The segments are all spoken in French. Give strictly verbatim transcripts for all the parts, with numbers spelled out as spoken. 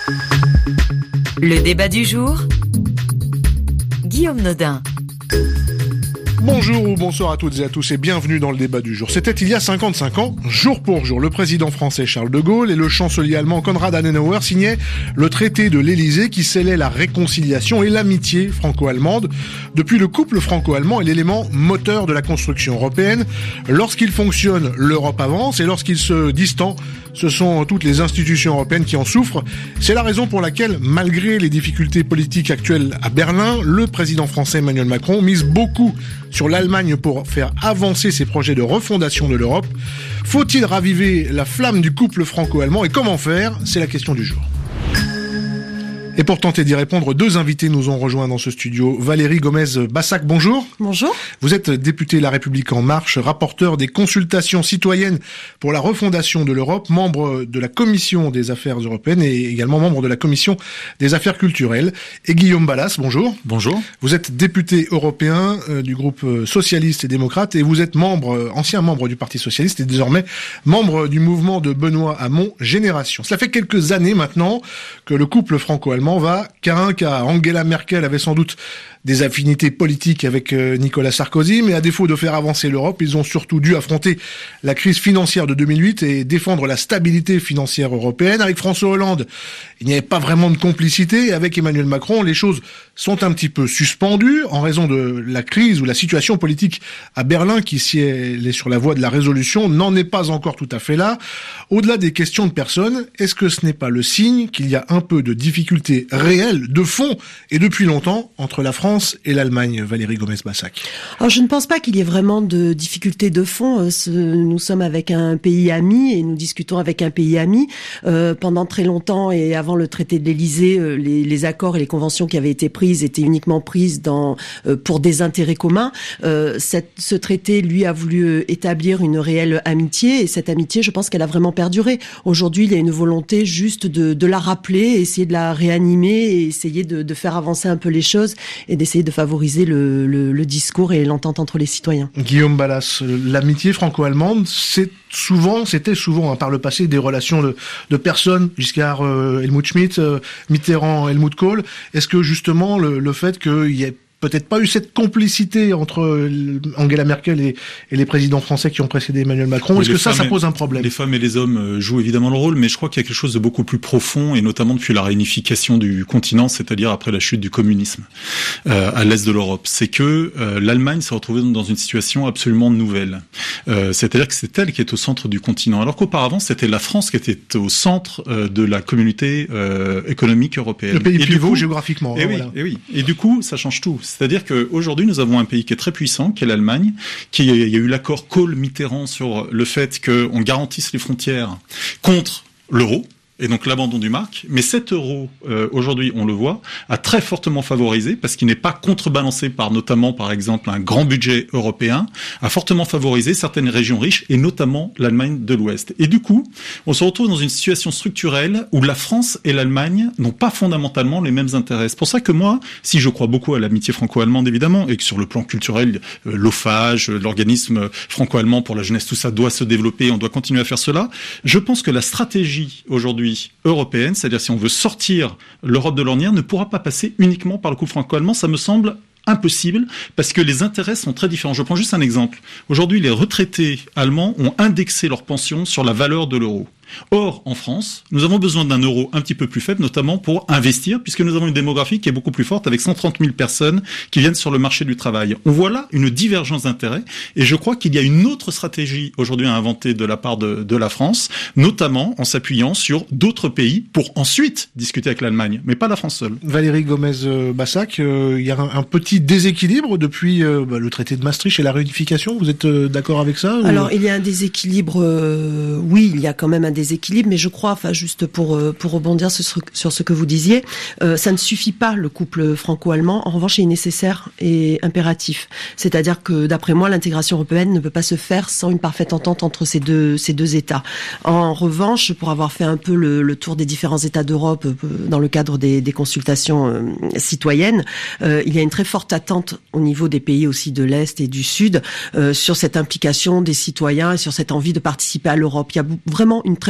Le débat du jour, Guillaume Nodin. Bonjour ou bonsoir à toutes et à tous et bienvenue dans le débat du jour. C'était il y a cinquante-cinq ans, jour pour jour, le président français Charles de Gaulle et le chancelier allemand Konrad Adenauer signaient le traité de l'Élysée qui scellait la réconciliation et l'amitié franco-allemande. Depuis, le couple franco-allemand est l'élément moteur de la construction européenne. Lorsqu'il fonctionne, l'Europe avance et lorsqu'il se distend, ce sont toutes les institutions européennes qui en souffrent. C'est la raison pour laquelle, malgré les difficultés politiques actuelles à Berlin, le président français Emmanuel Macron mise beaucoup sur l'Allemagne pour faire avancer ses projets de refondation de l'Europe. Faut-il raviver la flamme du couple franco-allemand et comment faire ? C'est la question du jour. Et pour tenter d'y répondre, deux invités nous ont rejoints dans ce studio. Valérie Gomez-Bassac, bonjour. Bonjour. Vous êtes députée La République En Marche, rapporteur des consultations citoyennes pour la refondation de l'Europe, membre de la Commission des Affaires européennes et également membre de la Commission des Affaires culturelles. Et Guillaume Balas, bonjour. Bonjour. Vous êtes député européen euh, du groupe socialiste et démocrate et vous êtes membre, euh, ancien membre du Parti socialiste et désormais membre du mouvement de Benoît Hamon Génération. Cela fait quelques années maintenant que le couple franco-allemand va qu'à un cas. Angela Merkel avait sans doute des affinités politiques avec Nicolas Sarkozy, mais à défaut de faire avancer l'Europe, ils ont surtout dû affronter la crise financière de deux mille huit et défendre la stabilité financière européenne. Avec François Hollande, il n'y avait pas vraiment de complicité. Et avec Emmanuel Macron, les choses sont un petit peu suspendues en raison de la crise ou la situation politique à Berlin qui, si elle est sur la voie de la résolution, n'en est pas encore tout à fait là. Au-delà des questions de personnes, est-ce que ce n'est pas le signe qu'il y a un peu de difficultés réelles, de fond, et depuis longtemps, entre la France et l'Allemagne, Valérie Gomez-Bassac? Alors, je ne pense pas qu'il y ait vraiment de difficultés de fond. Nous sommes avec un pays ami et nous discutons avec un pays ami. Euh, pendant très longtemps et avant le traité de l'Élysée, les, les accords et les conventions qui avaient été prises étaient uniquement prises dans, euh, pour des intérêts communs. Euh, cette, ce traité, lui, a voulu établir une réelle amitié et cette amitié, je pense qu'elle a vraiment perduré. Aujourd'hui, il y a une volonté juste de, de la rappeler, essayer de la réanimer et essayer de, de faire avancer un peu les choses et d'essayer de favoriser le, le, le discours et l'entente entre les citoyens. Guillaume Balas, l'amitié franco-allemande, c'est souvent, c'était souvent hein, par le passé des relations de, de personnes, Giscard, euh, Helmut Schmidt, euh, Mitterrand, Helmut Kohl. Est-ce que justement le, le fait qu'il y ait peut-être pas eu cette complicité entre Angela Merkel et, et les présidents français qui ont précédé Emmanuel Macron. Oui, Est-ce que ça, ça pose un problème? Les femmes et les hommes jouent évidemment le rôle, mais je crois qu'il y a quelque chose de beaucoup plus profond, et notamment depuis la réunification du continent, c'est-à-dire après la chute du communisme euh, à l'est de l'Europe. C'est que euh, l'Allemagne s'est retrouvée dans une situation absolument nouvelle. Euh, c'est-à-dire que c'est elle qui est au centre du continent, alors qu'auparavant, c'était la France qui était au centre euh, de la communauté euh, économique européenne. Le pays et pivot coup, géographiquement. Et, hein, oui, voilà. et oui, et du coup, ça change tout. C'est-à-dire qu'aujourd'hui, nous avons un pays qui est très puissant, qui est l'Allemagne, qui il y a eu l'accord Kohl-Mitterrand sur le fait qu'on garantisse les frontières contre l'euro. Et donc l'abandon du mark. Mais cet euro, euh, aujourd'hui, on le voit, a très fortement favorisé, parce qu'il n'est pas contrebalancé par notamment, par exemple, un grand budget européen, a fortement favorisé certaines régions riches, et notamment l'Allemagne de l'Ouest. Et du coup, on se retrouve dans une situation structurelle où la France et l'Allemagne n'ont pas fondamentalement les mêmes intérêts. C'est pour ça que moi, si je crois beaucoup à l'amitié franco-allemande, évidemment, et que sur le plan culturel, euh, l'O F A G, l'organisme franco-allemand pour la jeunesse, tout ça doit se développer, on doit continuer à faire cela, je pense que la stratégie aujourd'hui européenne, c'est-à-dire si on veut sortir l'Europe de l'ornière, ne pourra pas passer uniquement par le couple franco-allemand. Ça me semble impossible, parce que les intérêts sont très différents. Je prends juste un exemple. Aujourd'hui, les retraités allemands ont indexé leur pension sur la valeur de l'euro. Or, en France, nous avons besoin d'un euro un petit peu plus faible, notamment pour investir, puisque nous avons une démographie qui est beaucoup plus forte, avec cent trente mille personnes qui viennent sur le marché du travail. On voit là une divergence d'intérêts, et je crois qu'il y a une autre stratégie aujourd'hui à inventer de la part de, de la France, notamment en s'appuyant sur d'autres pays, pour ensuite discuter avec l'Allemagne, mais pas la France seule. Valérie Gomez-Bassac, euh, il y a un, un petit déséquilibre depuis euh, bah, le traité de Maastricht et la réunification, vous êtes euh, d'accord avec ça ou... Alors, il y a un déséquilibre, euh, oui, il y a quand même un déséquilibre, mais je crois, enfin juste pour pour rebondir sur, sur ce que vous disiez, euh, ça ne suffit pas le couple franco-allemand. En revanche, il est nécessaire et impératif. C'est-à-dire que, d'après moi, l'intégration européenne ne peut pas se faire sans une parfaite entente entre ces deux ces deux États. En revanche, pour avoir fait un peu le, le tour des différents États d'Europe euh, dans le cadre des, des consultations euh, citoyennes, euh, il y a une très forte attente au niveau des pays aussi de l'Est et du Sud euh, sur cette implication des citoyens et sur cette envie de participer à l'Europe. Il y a vraiment une très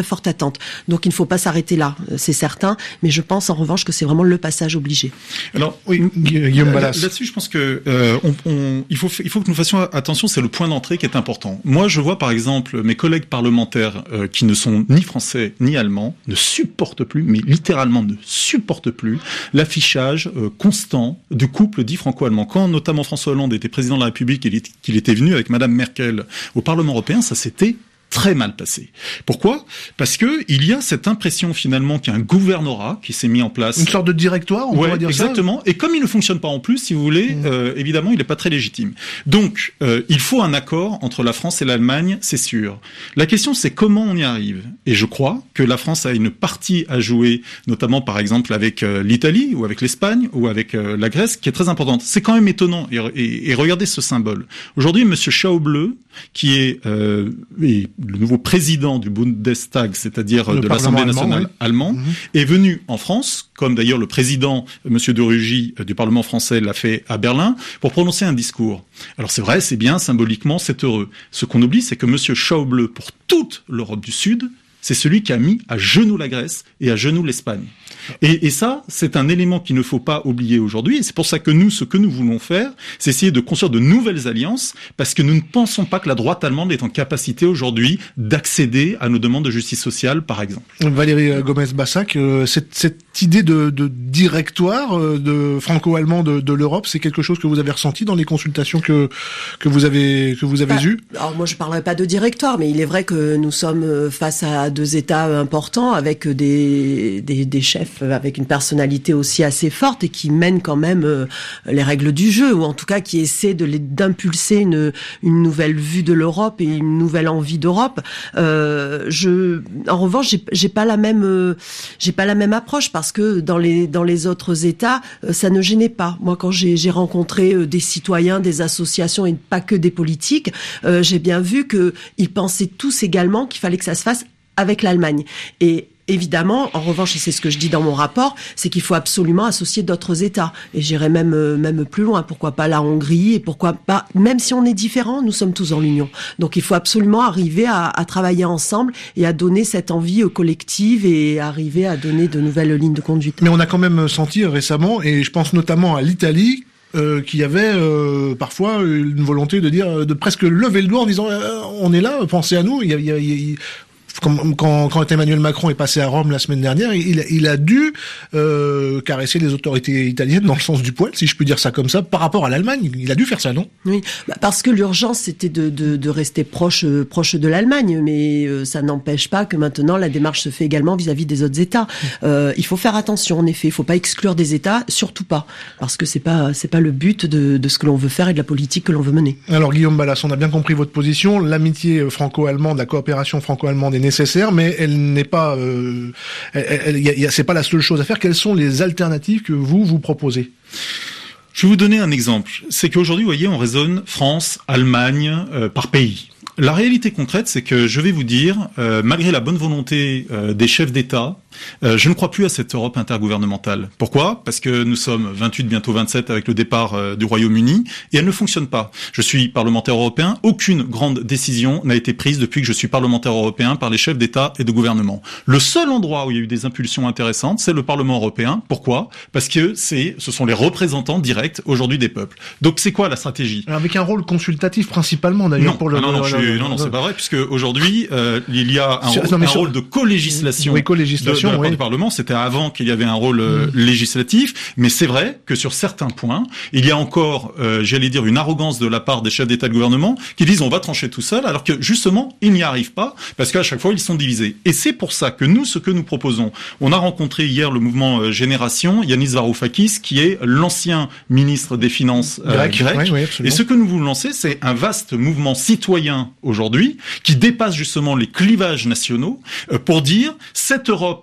très forte attente. Donc il ne faut pas s'arrêter là, c'est certain. Mais je pense en revanche que c'est vraiment le passage obligé. Alors oui, Guillaume Balas. Là-dessus, je pense que euh, on, on, il faut il faut que nous fassions attention. C'est le point d'entrée qui est important. Moi, je vois par exemple mes collègues parlementaires euh, qui ne sont ni français ni allemands ne supportent plus, mais littéralement ne supportent plus l'affichage euh, constant du couple dit franco-allemand. Quand notamment François Hollande était président de la République, il, est, qu'il était venu avec Madame Merkel au Parlement européen, ça s'était très mal passé. Pourquoi ? Parce que il y a cette impression finalement qu'il y a un gouvernorat qui s'est mis en place. Une sorte de directoire, on ouais, pourrait dire exactement. ça. Et comme il ne fonctionne pas en plus, si vous voulez, mmh. euh, évidemment, il n'est pas très légitime. Donc, euh, il faut un accord entre la France et l'Allemagne, c'est sûr. La question, c'est comment on y arrive. Et je crois que la France a une partie à jouer, notamment par exemple avec euh, l'Italie ou avec l'Espagne ou avec euh, la Grèce, qui est très importante. C'est quand même étonnant. Et, et, et regardez ce symbole. Aujourd'hui, Monsieur Schäuble, qui est, euh, est le nouveau président du Bundestag, c'est-à-dire le de l'Assemblée allemand, nationale oui. allemande, mmh. est venu en France, comme d'ailleurs le président, Monsieur de Rugy, du Parlement français l'a fait à Berlin, pour prononcer un discours. Alors c'est vrai, c'est bien, symboliquement, c'est heureux. Ce qu'on oublie, c'est que Monsieur Schäuble, pour toute l'Europe du Sud, c'est celui qui a mis à genoux la Grèce et à genoux l'Espagne. Et, et ça, c'est un élément qu'il ne faut pas oublier aujourd'hui. Et c'est pour ça que nous, ce que nous voulons faire, c'est essayer de construire de nouvelles alliances, parce que nous ne pensons pas que la droite allemande est en capacité aujourd'hui d'accéder à nos demandes de justice sociale, par exemple. Valérie Gomez-Bassac, euh, cette, cette idée de, de directoire euh, de franco-allemand de, de l'Europe, c'est quelque chose que vous avez ressenti dans les consultations que que vous avez que vous avez bah, eues. Alors moi, je parlerai pas de directoire, mais il est vrai que nous sommes face à deux États importants avec des des, des chefs avec une personnalité aussi assez forte et qui mènent quand même euh, les règles du jeu, ou en tout cas qui essaient de les, d'impulser une, une nouvelle vue de l'Europe et une nouvelle envie d'Europe. Euh, je, en revanche, j'ai, j'ai pas la même, euh, j'ai pas la même approche, parce que dans les dans les autres États, euh, ça ne gênait pas. Moi, quand j'ai, j'ai rencontré euh, des citoyens, des associations et pas que des politiques, euh, j'ai bien vu que ils pensaient tous également qu'il fallait que ça se fasse avec l'Allemagne. Et évidemment, en revanche, et c'est ce que je dis dans mon rapport, c'est qu'il faut absolument associer d'autres États. Et j'irai même euh, même plus loin. Pourquoi pas la Hongrie, et pourquoi pas, même si on est différents, nous sommes tous dans l'Union. Donc il faut absolument arriver à, à travailler ensemble et à donner cette envie collective et arriver à donner de nouvelles lignes de conduite. Mais on a quand même senti récemment, et je pense notamment à l'Italie, Euh, qui avait euh, parfois une volonté de dire, de presque lever le doigt en disant euh, on est là, pensez à nous. Il y a, il y a, il y a, Comme, quand, quand Emmanuel Macron est passé à Rome la semaine dernière, il, il a dû euh, caresser les autorités italiennes dans le sens du poil, si je peux dire ça comme ça, par rapport à l'Allemagne. Il a dû faire ça, non ? Oui, bah parce que l'urgence, c'était de, de, de rester proche, euh, proche de l'Allemagne, mais euh, ça n'empêche pas que maintenant la démarche se fait également vis-à-vis des autres États. Euh, il faut faire attention, en effet, il faut pas exclure des États, surtout pas, parce que c'est pas c'est pas le but de, de ce que l'on veut faire et de la politique que l'on veut mener. Alors Guillaume Balas, on a bien compris votre position. L'amitié franco-allemande, la coopération franco-allemande est nécessaire, mais elle n'est pas, euh, elle, elle, y a, c'est pas la seule chose à faire. Quelles sont les alternatives que vous vous proposez ? Je vais vous donner un exemple. C'est qu'aujourd'hui, vous voyez, on raisonne France, Allemagne euh, par pays. La réalité concrète, c'est que je vais vous dire, euh, malgré la bonne volonté euh, des chefs d'État, euh, je ne crois plus à cette Europe intergouvernementale. Pourquoi ? Parce que nous sommes vingt-huit, bientôt vingt-sept avec le départ euh, du Royaume-Uni, et elle ne fonctionne pas. Je suis parlementaire européen, aucune grande décision n'a été prise depuis que je suis parlementaire européen par les chefs d'État et de gouvernement. Le seul endroit où il y a eu des impulsions intéressantes, c'est le Parlement européen. Pourquoi ? Parce que c'est, ce sont les représentants directs aujourd'hui des peuples. Donc c'est quoi la stratégie ? Alors, avec un rôle consultatif principalement d'ailleurs non, pour le. Ah non, non, je suis, non, non, c'est pas vrai, puisque aujourd'hui euh, il y a un, sur, rôle, non, un sur... rôle de co-législation. Oui, co-législation. De, de la part oui. du Parlement, c'était avant qu'il y avait un rôle euh, mmh. législatif, mais c'est vrai que sur certains points, il y a encore, euh, j'allais dire, une arrogance de la part des chefs d'État et de gouvernement qui disent on va trancher tout seul, alors que justement ils n'y arrivent pas parce qu'à chaque fois ils sont divisés. Et c'est pour ça que nous, ce que nous proposons, on a rencontré hier le mouvement euh, Génération, Yanis Varoufakis, qui est l'ancien ministre des Finances euh, grec, grec. Oui, oui, et ce que nous voulons lancer, c'est un vaste mouvement citoyen aujourd'hui qui dépasse justement les clivages nationaux euh, pour dire cette Europe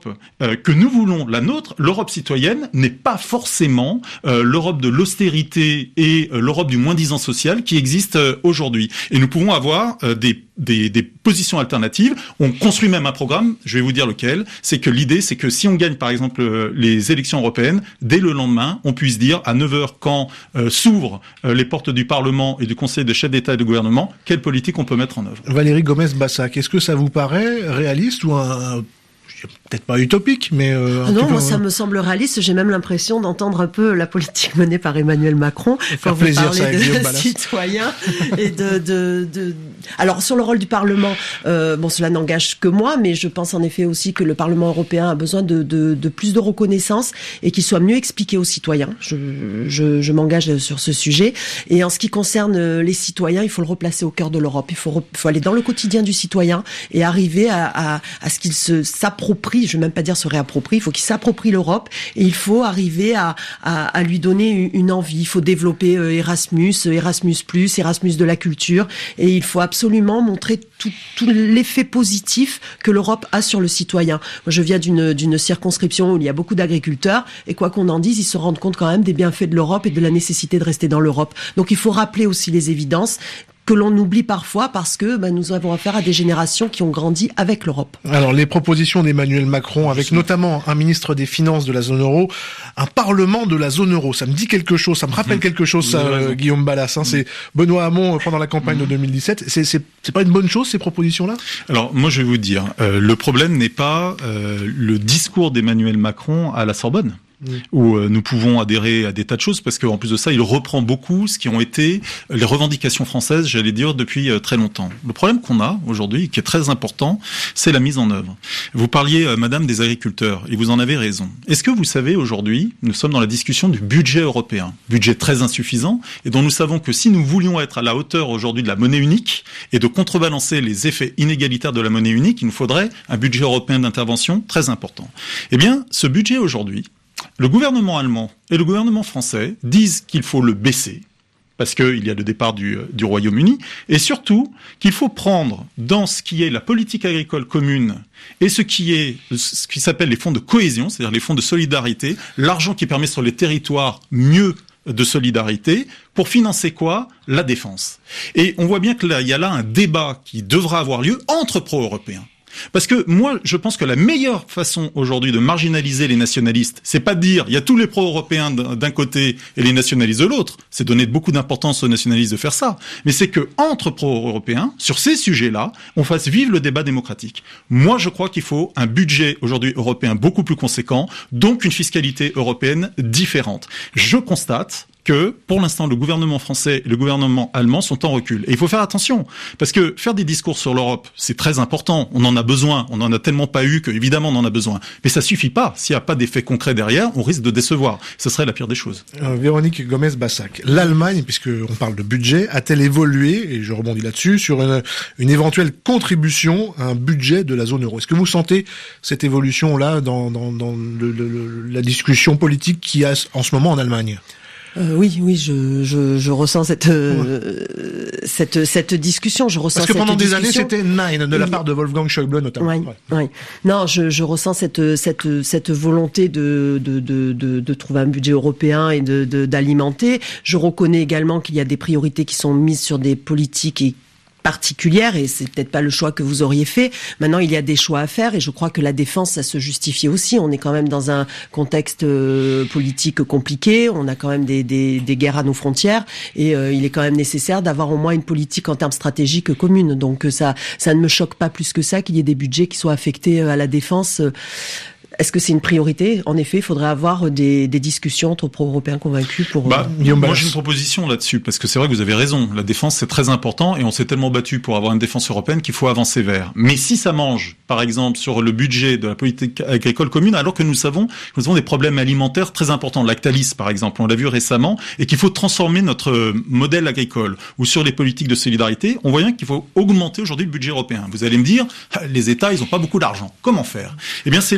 euh, que nous voulons, la nôtre, l'Europe citoyenne, n'est pas forcément euh, l'Europe de l'austérité et euh, l'Europe du moins-disant social qui existe euh, aujourd'hui. Et nous pouvons avoir euh, des, des, des positions alternatives. On construit même un programme, je vais vous dire lequel, c'est que l'idée, c'est que si on gagne par exemple euh, les élections européennes, dès le lendemain, on puisse dire à neuf heures quand euh, s'ouvrent euh, les portes du Parlement et du Conseil des chefs d'État et de gouvernement, quelle politique on peut mettre en œuvre. Valérie Gomez-Bassac, est-ce que ça vous paraît réaliste ou un... peut-être pas utopique, mais... Euh, un non, peu, moi, ça me semble réaliste. J'ai même l'impression d'entendre un peu la politique menée par Emmanuel Macron quand vous plaisir, parlez ça, de citoyens et de, de, de... Alors, sur le rôle du Parlement, euh, bon, cela n'engage que moi, mais je pense en effet aussi que le Parlement européen a besoin de, de, de plus de reconnaissance et qu'il soit mieux expliqué aux citoyens. Je, je, je m'engage sur ce sujet. Et en ce qui concerne les citoyens, il faut le replacer au cœur de l'Europe. Il faut, faut aller dans le quotidien du citoyen et arriver à, à, à ce qu'il se s'approprie, je vais même pas dire se réapproprie, il faut qu'il s'approprie l'Europe et il faut arriver à, à, à lui donner une envie. Il faut développer euh, Erasmus, Erasmus plus, Erasmus de la culture, et il faut absolument montrer tout, tout l'effet positif que l'Europe a sur le citoyen. Moi, je viens d'une, d'une circonscription où il y a beaucoup d'agriculteurs et quoi qu'on en dise, ils se rendent compte quand même des bienfaits de l'Europe et de la nécessité de rester dans l'Europe. Donc il faut rappeler aussi les évidences que l'on oublie parfois parce que bah, nous avons affaire à des générations qui ont grandi avec l'Europe. Alors, les propositions d'Emmanuel Macron, avec notamment un ministre des Finances de la zone euro, un parlement de la zone euro, ça me dit quelque chose, ça me rappelle mmh. quelque chose, ça, euh, Guillaume Balas. Hein, mmh. C'est Benoît Hamon pendant la campagne mmh. de deux mille dix-sept. C'est, c'est, c'est pas une bonne chose, ces propositions-là ? Alors, moi, je vais vous dire, euh, le problème n'est pas euh, le discours d'Emmanuel Macron à la Sorbonne. Mmh. Où euh, nous pouvons adhérer à des tas de choses, parce qu'en plus de ça, il reprend beaucoup ce qui ont été les revendications françaises, j'allais dire, depuis euh, très longtemps. Le problème qu'on a aujourd'hui, qui est très important, c'est la mise en œuvre. Vous parliez, euh, madame, des agriculteurs, et vous en avez raison. Est-ce que vous savez, aujourd'hui, nous sommes dans la discussion du budget européen, budget très insuffisant, et dont nous savons que si nous voulions être à la hauteur aujourd'hui de la monnaie unique, et de contrebalancer les effets inégalitaires de la monnaie unique, il nous faudrait un budget européen d'intervention très important. Eh bien, ce budget aujourd'hui, le gouvernement allemand et le gouvernement français disent qu'il faut le baisser, parce qu'il y a le départ du, du Royaume-Uni, et surtout qu'il faut prendre dans ce qui est la politique agricole commune et ce qui est ce qui s'appelle les fonds de cohésion, c'est-à-dire les fonds de solidarité, l'argent qui permet sur les territoires mieux de solidarité, pour financer quoi ? La défense. Et on voit bien que là, il y a là un débat qui devra avoir lieu entre pro-européens. Parce que moi, je pense que la meilleure façon aujourd'hui de marginaliser les nationalistes, c'est pas de dire il y a tous les pro-européens d'un côté et les nationalistes de l'autre. C'est donner beaucoup d'importance aux nationalistes de faire ça. Mais c'est que entre pro-européens, sur ces sujets-là, on fasse vivre le débat démocratique. Moi, je crois qu'il faut un budget aujourd'hui européen beaucoup plus conséquent, donc une fiscalité européenne différente. Je constate que, pour l'instant, le gouvernement français et le gouvernement allemand sont en recul. Et il faut faire attention, parce que faire des discours sur l'Europe, c'est très important. On en a besoin. On n'en a tellement pas eu que, évidemment, on en a besoin. Mais ça suffit pas. S'il n'y a pas d'effet concret derrière, on risque de décevoir. Ce serait la pire des choses. Euh, Véronique Gomez-Bassac, l'Allemagne, puisque on parle de budget, a-t-elle évolué, et je rebondis là-dessus, sur une, une éventuelle contribution à un budget de la zone euro ? Est-ce que vous sentez cette évolution-là dans, dans, dans le, le, la discussion politique qu'il y a en ce moment en Allemagne ? Euh, oui, oui, je, je, je ressens cette, euh, cette, cette discussion. Je ressens Parce que pendant cette des discussion. années, c'était Nein de la part de Wolfgang Schäuble notamment. Oui, ouais. oui. Non, je, je ressens cette, cette, cette volonté de, de, de, de, de trouver un budget européen et de, de, d'alimenter. Je reconnais également qu'il y a des priorités qui sont mises sur des politiques et particulière, et c'est peut-être pas le choix que vous auriez fait. Maintenant, il y a des choix à faire, et je crois que la défense, ça se justifie aussi. On est quand même dans un contexte euh, politique compliqué, on a quand même des, des, des guerres à nos frontières, et euh, il est quand même nécessaire d'avoir au moins une politique en termes stratégiques commune. Donc ça, ça ne me choque pas plus que ça qu'il y ait des budgets qui soient affectés à la défense. Est-ce que c'est une priorité ? En effet, il faudrait avoir des, des discussions entre pro-européens convaincus pour... Bah, euh, moi, j'ai une proposition là-dessus, parce que c'est vrai que vous avez raison. La défense, c'est très important, et on s'est tellement battu pour avoir une défense européenne qu'il faut avancer vers. Mais si ça mange, par exemple, sur le budget de la politique agricole commune, alors que nous savons que nous avons des problèmes alimentaires très importants, Lactalis, par exemple, on l'a vu récemment, et qu'il faut transformer notre modèle agricole, ou sur les politiques de solidarité, on voit bien qu'il faut augmenter aujourd'hui le budget européen. Vous allez me dire, les États, ils n'ont pas beaucoup d'argent. Comment faire ? Eh bien, c'est là où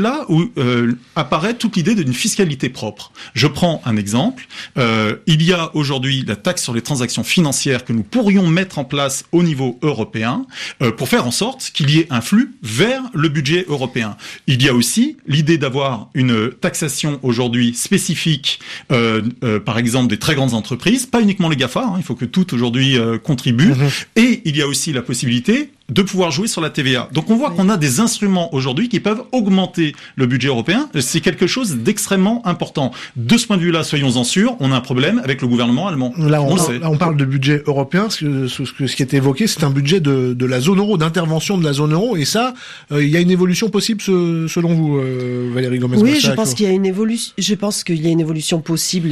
euh, apparaît toute l'idée d'une fiscalité propre. Je prends un exemple. Euh, il y a aujourd'hui la taxe sur les transactions financières que nous pourrions mettre en place au niveau européen euh, pour faire en sorte qu'il y ait un flux vers le budget européen. Il y a aussi l'idée d'avoir une taxation aujourd'hui spécifique, euh, euh, par exemple des très grandes entreprises, pas uniquement les GAFA, hein, il faut que toutes aujourd'hui euh, contribuent. Mmh. Et il y a aussi la possibilité de pouvoir jouer sur la T V A. Donc on voit oui. qu'on a des instruments aujourd'hui qui peuvent augmenter le budget européen. C'est quelque chose d'extrêmement important. De ce point de vue-là, soyons-en sûrs, on a un problème avec le gouvernement allemand. Là, on, on, là, on parle de budget européen. Ce, que, ce, ce qui est évoqué, c'est un budget de, de la zone euro, d'intervention de la zone euro. Et ça, euh, il y a une évolution possible ce, selon vous, euh, Valérie Gomez-Bassac? Oui, je pense qu'il y a une évolution. Je pense qu'il y a une évolution possible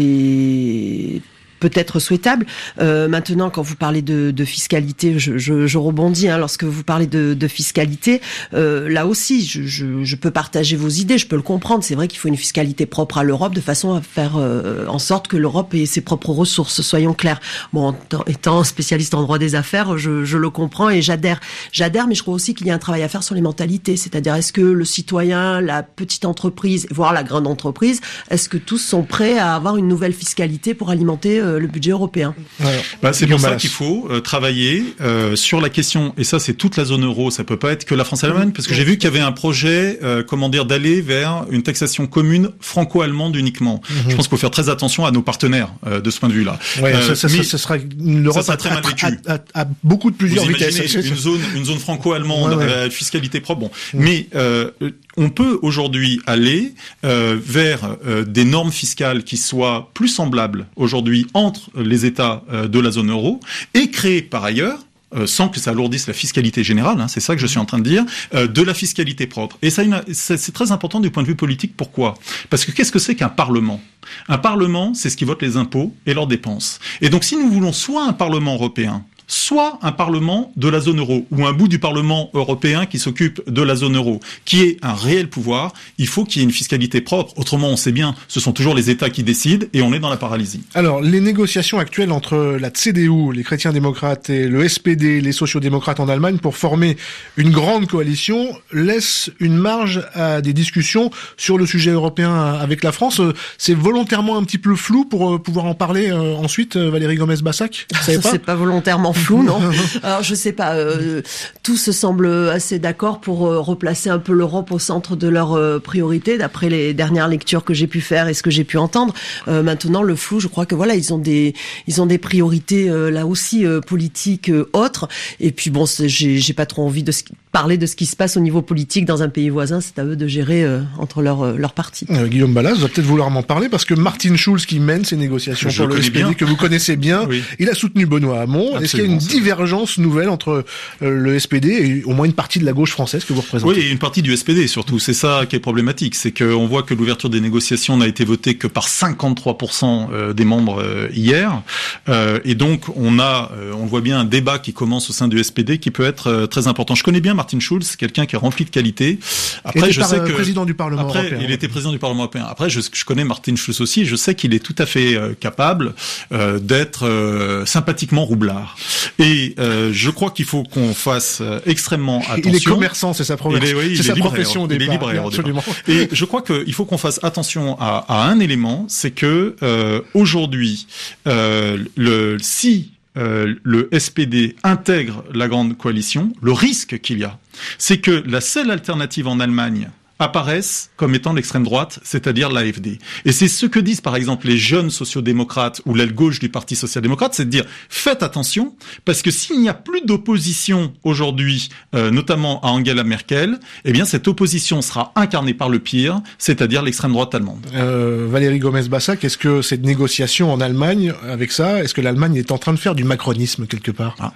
et peut-être souhaitable. Euh, maintenant, quand vous parlez de, de fiscalité, je, je, je rebondis. Hein, lorsque vous parlez de, de fiscalité, euh, là aussi, je, je, je peux partager vos idées, je peux le comprendre. C'est vrai qu'il faut une fiscalité propre à l'Europe, de façon à faire euh, en sorte que l'Europe ait ses propres ressources. Soyons clairs. Bon, en étant spécialiste en droit des affaires, je, je le comprends et j'adhère. J'adhère, mais je crois aussi qu'il y a un travail à faire sur les mentalités. C'est-à-dire, est-ce que le citoyen, la petite entreprise, voire la grande entreprise, est-ce que tous sont prêts à avoir une nouvelle fiscalité pour alimenter euh, le budget européen? Alors, bah, c'est pour ça qu'il faut euh, travailler euh, sur la question, et ça c'est toute la zone euro, ça peut pas être que la France et l'Allemagne, parce que j'ai vu qu'il y avait un projet, euh, comment dire, d'aller vers une taxation commune franco-allemande uniquement. Mm-hmm. Je pense qu'il faut faire très attention à nos partenaires euh, de ce point de vue-là. Ouais, euh, ça, ça, ça, ça sera l'Europe ça très mal vécu. À, à, à beaucoup de plusieurs Vous vitesses. Une zone, une zone franco-allemande, ouais, ouais. Euh, fiscalité propre. Bon, mm. mais euh, on peut aujourd'hui aller euh, vers euh, des normes fiscales qui soient plus semblables aujourd'hui entre les États euh, de la zone euro et créer par ailleurs, Euh, sans que ça alourdisse la fiscalité générale, hein, c'est ça que je suis en train de dire, euh, de la fiscalité propre. Et ça, une, c'est, c'est très important du point de vue politique. Pourquoi ? Parce que qu'est-ce que c'est qu'un parlement ? Un parlement, c'est ce qui vote les impôts et leurs dépenses. Et donc, si nous voulons soit un parlement européen, soit un parlement de la zone euro, ou un bout du parlement européen qui s'occupe de la zone euro, qui ait un réel pouvoir, il faut qu'il y ait une fiscalité propre. Autrement, on sait bien, ce sont toujours les États qui décident, et on est dans la paralysie. Alors, les négociations actuelles entre la C D U, les chrétiens démocrates, et le S P D, les sociaux-démocrates en Allemagne, pour former une grande coalition, laissent une marge à des discussions sur le sujet européen avec la France. C'est volontairement un petit peu flou pour pouvoir en parler ensuite, Valérie Gomez-Bassac? Ça, pas c'est pas volontairement flou, non? Alors je sais pas. Euh, tous semblent assez d'accord pour euh, replacer un peu l'Europe au centre de leurs euh, priorités, d'après les dernières lectures que j'ai pu faire et ce que j'ai pu entendre. Euh, maintenant, le flou, je crois que voilà, ils ont des, ils ont des priorités euh, là aussi euh, politiques euh, autres. Et puis bon, j'ai, j'ai pas trop envie de ce, parler de ce qui se passe au niveau politique dans un pays voisin. C'est à eux de gérer euh, entre leurs euh, leurs partis. Euh, Guillaume Balas va peut-être vouloir m'en parler parce que Martin Schulz, qui mène ces négociations je pour le S P D, bien. que vous connaissez bien, oui. il a soutenu Benoît Hamon. Absolument. Est-ce qu'il y a une divergence nouvelle entre euh, le S P D et au moins une partie de la gauche française que vous représentez? Oui, et une partie du S P D surtout. C'est ça qui est problématique. C'est qu'on voit que l'ouverture des négociations n'a été votée que par cinquante-trois pour cent des membres euh, hier. Euh, et donc, on a, euh, on voit bien un débat qui commence au sein du S P D qui peut être euh, très important. Je connais bien Martin Schulz, quelqu'un qui est rempli de qualité. Après, il je sais que président du Parlement après, européen. Il était président du Parlement européen. Après, je, je connais Martin Schulz aussi. Je sais qu'il est tout à fait euh, capable euh, d'être euh, sympathiquement roublard. Et euh, je crois qu'il faut qu'on fasse euh, extrêmement attention. Il est commerçant, c'est sa, profession. Il est, oui, c'est il sa est libraire, profession au départ. Il est libraire, absolument. Et je crois qu'il faut qu'on fasse attention à, à un élément, c'est que euh, aujourd'hui, euh, le si Euh, le S P D intègre la grande coalition, le risque qu'il y a, c'est que la seule alternative en Allemagne apparaissent comme étant l'extrême droite, c'est-à-dire l'A F D. Et c'est ce que disent par exemple les jeunes sociodémocrates ou l'aile gauche du Parti social-démocrate, c'est de dire faites attention, parce que s'il n'y a plus d'opposition aujourd'hui, euh, notamment à Angela Merkel, eh bien cette opposition sera incarnée par le pire, c'est-à-dire l'extrême droite allemande. Euh, Valérie Gomez-Bassac, est-ce que cette négociation en Allemagne, avec ça, est-ce que l'Allemagne est en train de faire du macronisme quelque part? Ah.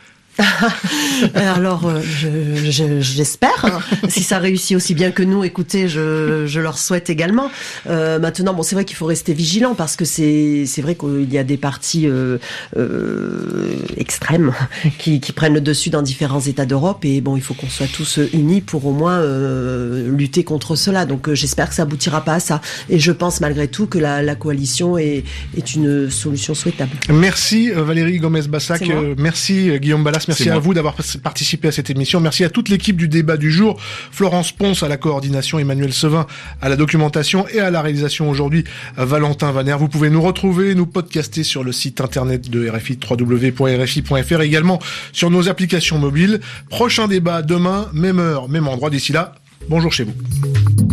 Alors, euh, je, je, j'espère. Si ça réussit aussi bien que nous, écoutez, je, je leur souhaite également. Euh, maintenant, bon, c'est vrai qu'il faut rester vigilant parce que c'est, c'est vrai qu'il y a des partis euh, euh, extrêmes qui, qui prennent le dessus dans différents États d'Europe et bon, il faut qu'on soit tous unis pour au moins euh, lutter contre cela. Donc, euh, j'espère que ça aboutira pas à ça. Et je pense malgré tout que la, la coalition est, est une solution souhaitable. Merci Valérie Gomez-Bassac. Euh, merci Guillaume Balas Mathias, merci à vous d'avoir participé à cette émission. Merci à toute l'équipe du débat du jour. Florence Ponce à la coordination, Emmanuel Sevin à la documentation et à la réalisation aujourd'hui, Valentin Vaner. Vous pouvez nous retrouver, nous podcaster sur le site internet de R F I, w w w point r f i point f r, et également sur nos applications mobiles. Prochain débat demain, même heure, même endroit. D'ici là, bonjour chez vous.